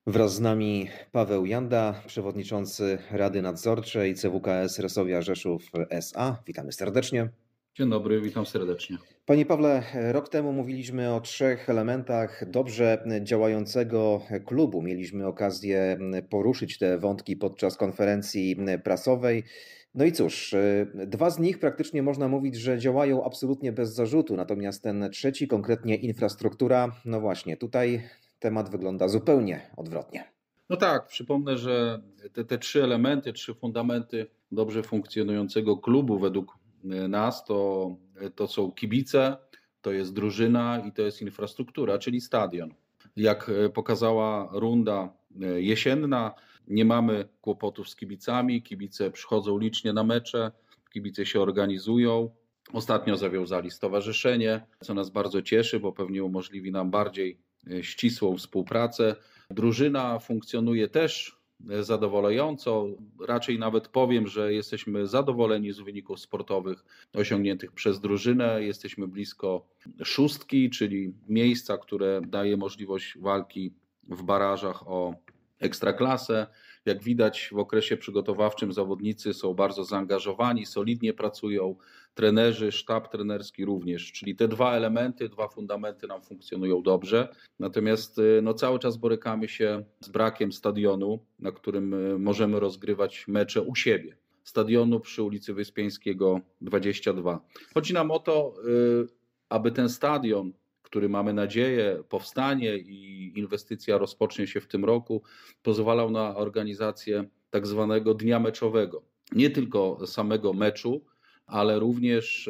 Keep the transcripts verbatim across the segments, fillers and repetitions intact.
Wraz z nami Paweł Janda, przewodniczący Rady Nadzorczej C W K S Resowia Rzeszów S A. Witamy serdecznie. Dzień dobry, witam serdecznie. Panie Pawle, rok temu mówiliśmy o trzech elementach dobrze działającego klubu. Mieliśmy okazję poruszyć te wątki podczas konferencji prasowej. No i cóż, dwa z nich praktycznie można mówić, że działają absolutnie bez zarzutu, natomiast ten trzeci, konkretnie infrastruktura, no właśnie, tutaj temat wygląda zupełnie odwrotnie. No tak, przypomnę, że te, te trzy elementy, trzy fundamenty dobrze funkcjonującego klubu według nas to, to są kibice, to jest drużyna i to jest infrastruktura, czyli stadion. Jak pokazała runda jesienna, nie mamy kłopotów z kibicami, kibice przychodzą licznie na mecze, kibice się organizują. Ostatnio zawiązali stowarzyszenie, co nas bardzo cieszy, bo pewnie umożliwi nam bardziej ścisłą współpracę. Drużyna funkcjonuje też zadowalająco. Raczej nawet powiem, że jesteśmy zadowoleni z wyników sportowych osiągniętych przez drużynę. Jesteśmy blisko szóstki, czyli miejsca, które daje możliwość walki w barażach o Ekstraklasę. Jak widać, w okresie przygotowawczym zawodnicy są bardzo zaangażowani, solidnie pracują, trenerzy, sztab trenerski również, czyli te dwa elementy, dwa fundamenty nam funkcjonują dobrze. Natomiast no, cały czas borykamy się z brakiem stadionu, na którym możemy rozgrywać mecze u siebie. Stadionu przy ulicy Wyspiańskiego dwadzieścia dwa. Chodzi nam o to, aby ten stadion, który mamy nadzieję powstanie i inwestycja rozpocznie się w tym roku, pozwalał na organizację tak zwanego dnia meczowego. Nie tylko samego meczu, ale również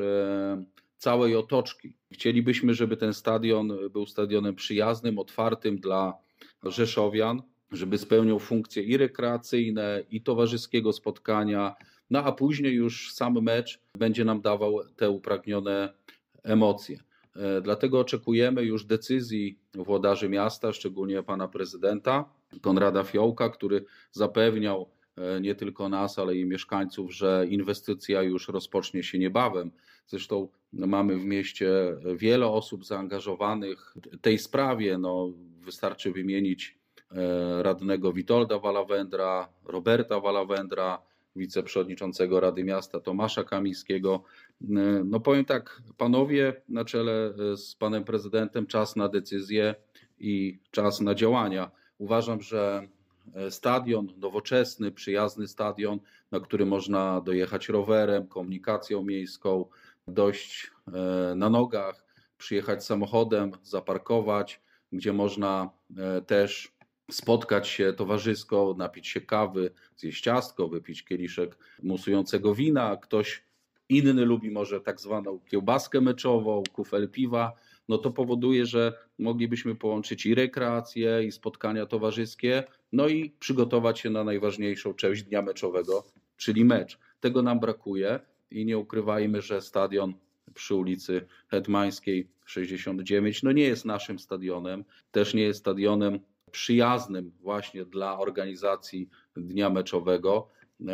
całej otoczki. Chcielibyśmy, żeby ten stadion był stadionem przyjaznym, otwartym dla rzeszowian, żeby spełniał funkcje i rekreacyjne, i towarzyskiego spotkania, no a później już sam mecz będzie nam dawał te upragnione emocje. Dlatego oczekujemy już decyzji włodarzy miasta, szczególnie pana prezydenta Konrada Fiołka, który zapewniał nie tylko nas, ale i mieszkańców, że inwestycja już rozpocznie się niebawem. Zresztą mamy w mieście wiele osób zaangażowanych w tej sprawie. No, wystarczy wymienić radnego Witolda Walawendra, Roberta Walawendra, wiceprzewodniczącego Rady Miasta Tomasza Kamińskiego. No powiem tak, panowie na czele z panem prezydentem, czas na decyzje i czas na działania. Uważam, że stadion, nowoczesny, przyjazny stadion, na który można dojechać rowerem, komunikacją miejską, dojść na nogach, przyjechać samochodem, zaparkować, gdzie można też spotkać się towarzysko, napić się kawy, zjeść ciastko, wypić kieliszek musującego wina. Ktoś inny lubi może tak zwaną kiełbaskę meczową, kufel piwa. No to powoduje, że moglibyśmy połączyć i rekreację, i spotkania towarzyskie, no i przygotować się na najważniejszą część dnia meczowego, czyli mecz. Tego nam brakuje i nie ukrywajmy, że stadion przy ulicy Hetmańskiej sześćdziesiąt dziewięć no nie jest naszym stadionem, też nie jest stadionem przyjaznym właśnie dla organizacji dnia meczowego.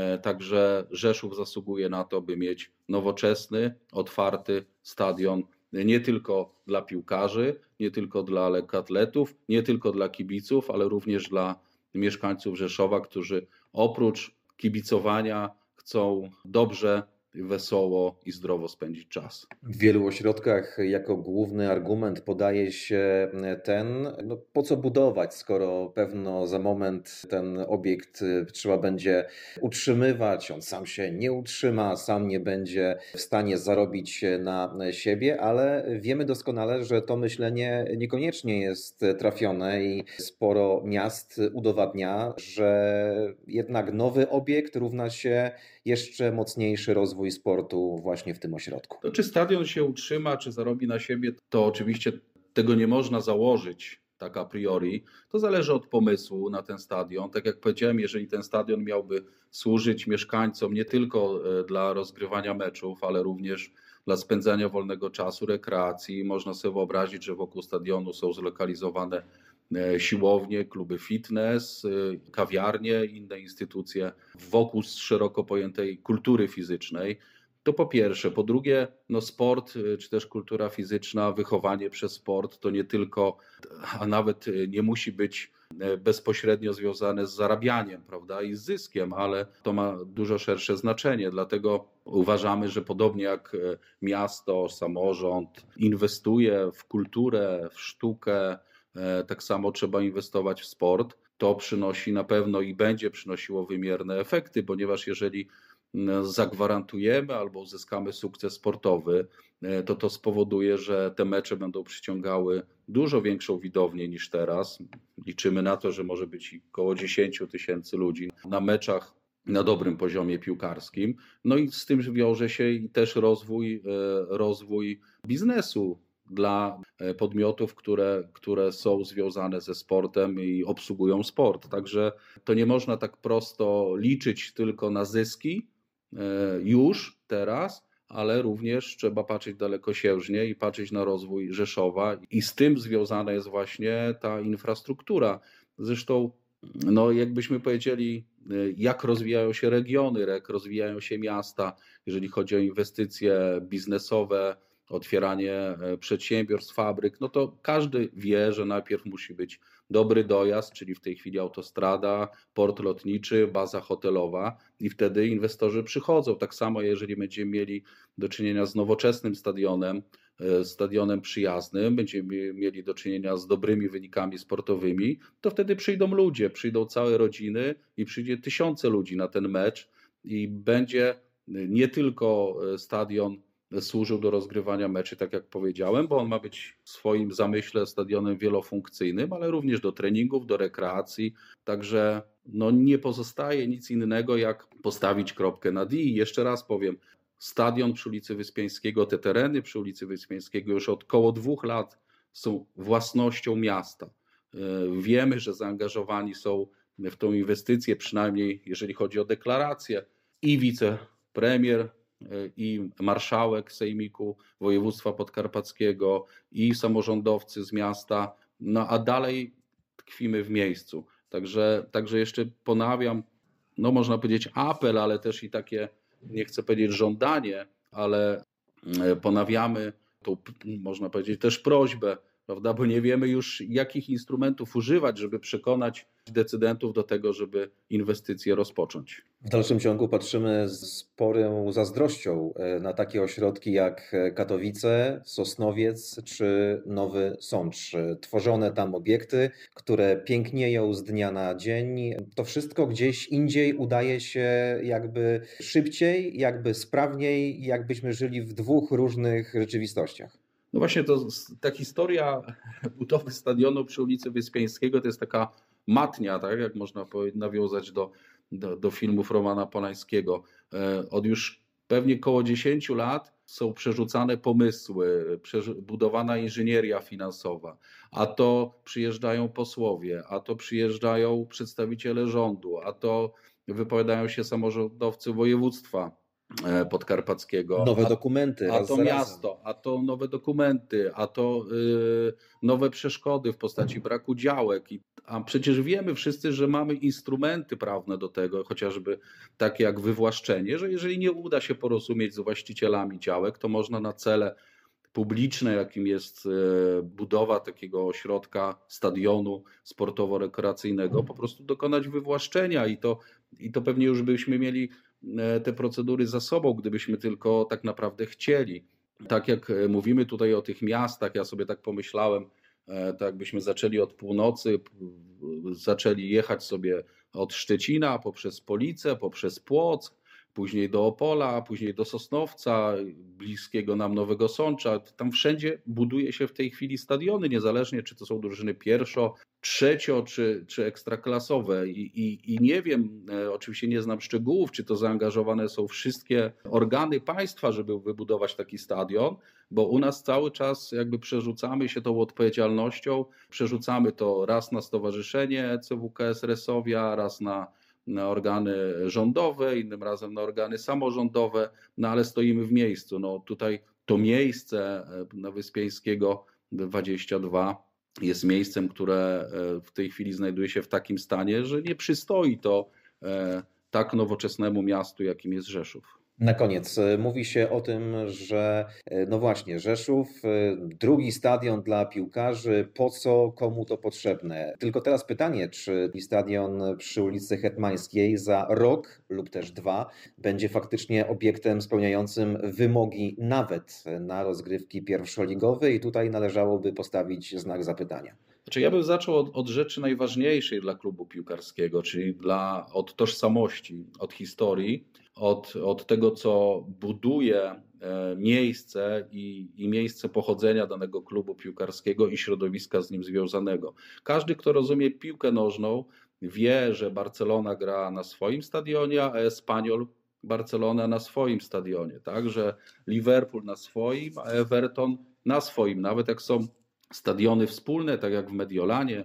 Także Rzeszów zasługuje na to, by mieć nowoczesny, otwarty stadion nie tylko dla piłkarzy, nie tylko dla lekkoatletów, nie tylko dla kibiców, ale również dla mieszkańców Rzeszowa, którzy oprócz kibicowania chcą dobrze, wesoło i zdrowo spędzić czas. W wielu ośrodkach jako główny argument podaje się ten, no po co budować, skoro pewno za moment ten obiekt trzeba będzie utrzymywać, on sam się nie utrzyma, sam nie będzie w stanie zarobić na siebie, ale wiemy doskonale, że to myślenie niekoniecznie jest trafione i sporo miast udowadnia, że jednak nowy obiekt równa się jeszcze mocniejszy rozwój sportu właśnie w tym ośrodku. To czy stadion się utrzyma, czy zarobi na siebie, to oczywiście tego nie można założyć tak a priori. To zależy od pomysłu na ten stadion. Tak jak powiedziałem, jeżeli ten stadion miałby służyć mieszkańcom nie tylko dla rozgrywania meczów, ale również dla spędzania wolnego czasu, rekreacji, można sobie wyobrazić, że wokół stadionu są zlokalizowane siłownie, kluby fitness, kawiarnie, inne instytucje wokół szeroko pojętej kultury fizycznej. To po pierwsze. Po drugie, no sport, czy też kultura fizyczna, wychowanie przez sport to nie tylko, a nawet nie musi być bezpośrednio związane z zarabianiem, prawda, i z zyskiem, ale to ma dużo szersze znaczenie. Dlatego uważamy, że podobnie jak miasto, samorząd inwestuje w kulturę, w sztukę, tak samo trzeba inwestować w sport. To przynosi na pewno i będzie przynosiło wymierne efekty, ponieważ jeżeli zagwarantujemy albo uzyskamy sukces sportowy, to to spowoduje, że te mecze będą przyciągały dużo większą widownię niż teraz. Liczymy na to, że może być około dziesięć tysięcy ludzi na meczach na dobrym poziomie piłkarskim. No i z tym wiąże się i też rozwój, rozwój biznesu dla podmiotów, które, które są związane ze sportem i obsługują sport. Także to nie można tak prosto liczyć tylko na zyski już teraz, ale również trzeba patrzeć dalekosiężnie i patrzeć na rozwój Rzeszowa i z tym związana jest właśnie ta infrastruktura. Zresztą, no jakbyśmy powiedzieli, jak rozwijają się regiony, jak rozwijają się miasta, jeżeli chodzi o inwestycje biznesowe, otwieranie przedsiębiorstw, fabryk, no to każdy wie, że najpierw musi być dobry dojazd, czyli w tej chwili autostrada, port lotniczy, baza hotelowa i wtedy inwestorzy przychodzą. Tak samo jeżeli będziemy mieli do czynienia z nowoczesnym stadionem, stadionem przyjaznym, będziemy mieli do czynienia z dobrymi wynikami sportowymi, to wtedy przyjdą ludzie, przyjdą całe rodziny i przyjdzie tysiące ludzi na ten mecz i będzie nie tylko stadion służył do rozgrywania meczy, tak jak powiedziałem, bo on ma być w swoim zamyśle stadionem wielofunkcyjnym, ale również do treningów, do rekreacji, także no nie pozostaje nic innego jak postawić kropkę nad i. Jeszcze raz powiem, stadion przy ulicy Wyspiańskiego, te tereny przy ulicy Wyspiańskiego już od około dwóch lat są własnością miasta. Wiemy, że zaangażowani są w tą inwestycję, przynajmniej jeżeli chodzi o deklarację, i wicepremier, i marszałek sejmiku województwa podkarpackiego, i samorządowcy z miasta, no a dalej tkwimy w miejscu. Także, także jeszcze ponawiam, no można powiedzieć apel, ale też i takie, nie chcę powiedzieć żądanie, ale ponawiamy tą, można powiedzieć też prośbę, prawda, bo nie wiemy już jakich instrumentów używać, żeby przekonać decydentów do tego, żeby inwestycje rozpocząć. W dalszym ciągu patrzymy z sporą zazdrością na takie ośrodki jak Katowice, Sosnowiec czy Nowy Sącz. Tworzone tam obiekty, które pięknieją z dnia na dzień. To wszystko gdzieś indziej udaje się jakby szybciej, jakby sprawniej, jakbyśmy żyli w dwóch różnych rzeczywistościach. No właśnie, to ta historia budowy stadionu przy ulicy Wyspiańskiego to jest taka matnia, tak jak można nawiązać do, do, do filmów Romana Polańskiego. Od już pewnie około dziesięciu lat są przerzucane pomysły, budowana inżynieria finansowa, a to przyjeżdżają posłowie, a to przyjeżdżają przedstawiciele rządu, a to wypowiadają się samorządowcy województwa podkarpackiego. Nowe dokumenty. A, a to miasto, a to nowe dokumenty, a to y, nowe przeszkody w postaci braku działek. I, a przecież wiemy wszyscy, że mamy instrumenty prawne do tego, chociażby takie jak wywłaszczenie, że jeżeli nie uda się porozumieć z właścicielami działek, to można na cele publiczne, jakim jest y, budowa takiego ośrodka, stadionu sportowo-rekreacyjnego, po prostu dokonać wywłaszczenia i to, i to pewnie już byśmy mieli te procedury za sobą, gdybyśmy tylko tak naprawdę chcieli. Tak jak mówimy tutaj o tych miastach, ja sobie tak pomyślałem, tak jakbyśmy zaczęli od północy, zaczęli jechać sobie od Szczecina poprzez Police, poprzez Płock, później do Opola, później do Sosnowca, bliskiego nam Nowego Sącza. Tam wszędzie buduje się w tej chwili stadiony, niezależnie czy to są drużyny pierwszo, trzecio czy, czy ekstraklasowe. I, i, I nie wiem, e, oczywiście nie znam szczegółów, czy to zaangażowane są wszystkie organy państwa, żeby wybudować taki stadion, bo u nas cały czas jakby przerzucamy się tą odpowiedzialnością, przerzucamy to raz na Stowarzyszenie C W K S Resowia, raz na na organy rządowe, innym razem na organy samorządowe, no ale stoimy w miejscu. No tutaj to miejsce na Wyspiańskiego dwadzieścia dwa jest miejscem, które w tej chwili znajduje się w takim stanie, że nie przystoi to tak nowoczesnemu miastu, jakim jest Rzeszów. Na koniec mówi się o tym, że no właśnie, Rzeszów, drugi stadion dla piłkarzy, po co, komu to potrzebne? Tylko teraz pytanie, czy stadion przy ulicy Hetmańskiej za rok lub też dwa będzie faktycznie obiektem spełniającym wymogi nawet na rozgrywki pierwszoligowe i tutaj należałoby postawić znak zapytania. Znaczy ja bym zaczął od, od rzeczy najważniejszej dla klubu piłkarskiego, czyli dla, od tożsamości, od historii, od, od tego, co buduje e, miejsce i, i miejsce pochodzenia danego klubu piłkarskiego i środowiska z nim związanego. Każdy, kto rozumie piłkę nożną, wie, że Barcelona gra na swoim stadionie, a Espanyol Barcelona na swoim stadionie, tak? Że Liverpool na swoim, a Everton na swoim. Nawet jak są stadiony wspólne, tak jak w Mediolanie,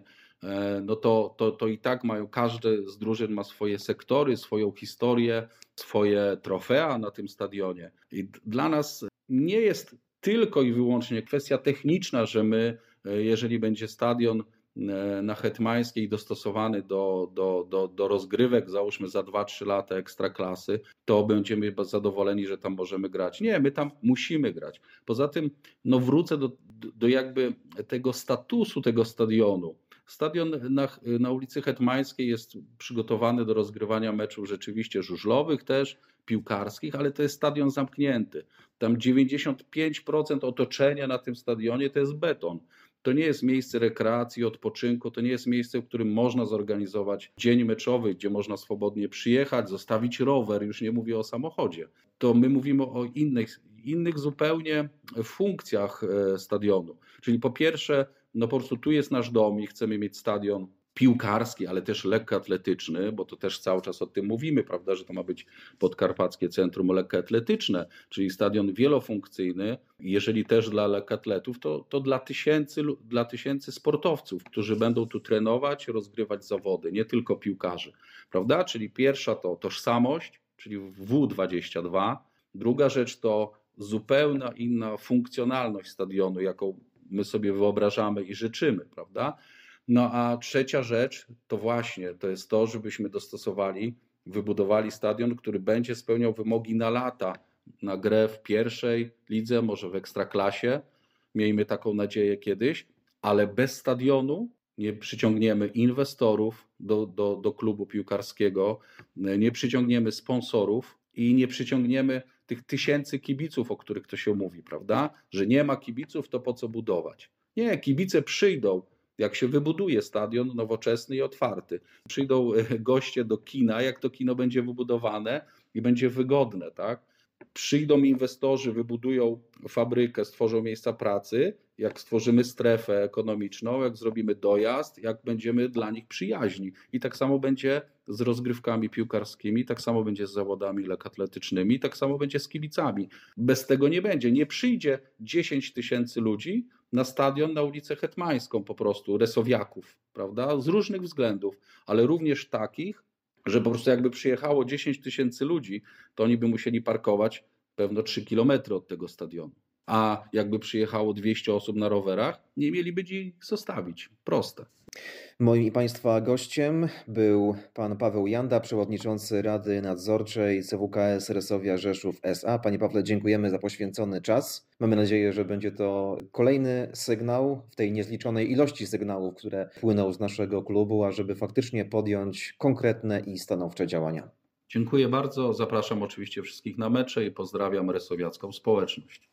no to, to, to i tak mają, każdy z drużyn ma swoje sektory, swoją historię, swoje trofea na tym stadionie. I dla nas nie jest tylko i wyłącznie kwestia techniczna, że my, jeżeli będzie stadion na Hetmańskiej dostosowany do, do, do, do rozgrywek, załóżmy za dwa trzy lata ekstraklasy, to będziemy zadowoleni, że tam możemy grać. Nie, my tam musimy grać. Poza tym, no wrócę do, do jakby tego statusu tego stadionu. Stadion na, na ulicy Hetmańskiej jest przygotowany do rozgrywania meczów rzeczywiście żużlowych też, piłkarskich, ale to jest stadion zamknięty. Tam dziewięćdziesiąt pięć procent otoczenia na tym stadionie to jest beton. To nie jest miejsce rekreacji, odpoczynku, to nie jest miejsce, w którym można zorganizować dzień meczowy, gdzie można swobodnie przyjechać, zostawić rower, już nie mówię o samochodzie. To my mówimy o innych, innych zupełnie funkcjach stadionu. Czyli po pierwsze, no po prostu tu jest nasz dom i chcemy mieć stadion piłkarski, ale też lekkoatletyczny, bo to też cały czas o tym mówimy, prawda, że to ma być Podkarpackie Centrum Lekkoatletyczne, czyli stadion wielofunkcyjny. Jeżeli też dla lekkoatletów, to, to dla, tysięcy, dla tysięcy sportowców, którzy będą tu trenować, rozgrywać zawody, nie tylko piłkarzy, prawda? Czyli pierwsza to tożsamość, czyli W dwadzieścia dwa. Druga rzecz to zupełna inna funkcjonalność stadionu, jaką my sobie wyobrażamy i życzymy, prawda? No a trzecia rzecz to właśnie to jest to, żebyśmy dostosowali, wybudowali stadion, który będzie spełniał wymogi na lata, na grę w pierwszej lidze, może w ekstraklasie. Miejmy taką nadzieję kiedyś, ale bez stadionu nie przyciągniemy inwestorów do, do, do klubu piłkarskiego, nie przyciągniemy sponsorów i nie przyciągniemy tych tysięcy kibiców, o których to się mówi, prawda? Że nie ma kibiców, to po co budować? Nie, kibice przyjdą, jak się wybuduje stadion nowoczesny i otwarty. Przyjdą goście do kina, jak to kino będzie wybudowane i będzie wygodne, tak? Przyjdą inwestorzy, wybudują fabrykę, stworzą miejsca pracy, jak stworzymy strefę ekonomiczną, jak zrobimy dojazd, jak będziemy dla nich przyjaźni. I tak samo będzie z rozgrywkami piłkarskimi, tak samo będzie z zawodami lekkoatletycznymi, tak samo będzie z kibicami. Bez tego nie będzie. Nie przyjdzie dziesięć tysięcy ludzi na stadion na ulicę Hetmańską po prostu, resowiaków, prawda? Z różnych względów, ale również takich, że po prostu jakby przyjechało dziesięć tysięcy ludzi, to oni by musieli parkować pewno trzy kilometry od tego stadionu. A jakby przyjechało dwieście osób na rowerach, nie mieliby gdzie ich zostawić. Proste. Moim i Państwa gościem był pan Paweł Janda, przewodniczący Rady Nadzorczej C W K S Resowia Rzeszów S A. Panie Pawle, dziękujemy za poświęcony czas. Mamy nadzieję, że będzie to kolejny sygnał w tej niezliczonej ilości sygnałów, które płyną z naszego klubu, ażeby faktycznie podjąć konkretne i stanowcze działania. Dziękuję bardzo. Zapraszam oczywiście wszystkich na mecze i pozdrawiam resowiacką społeczność.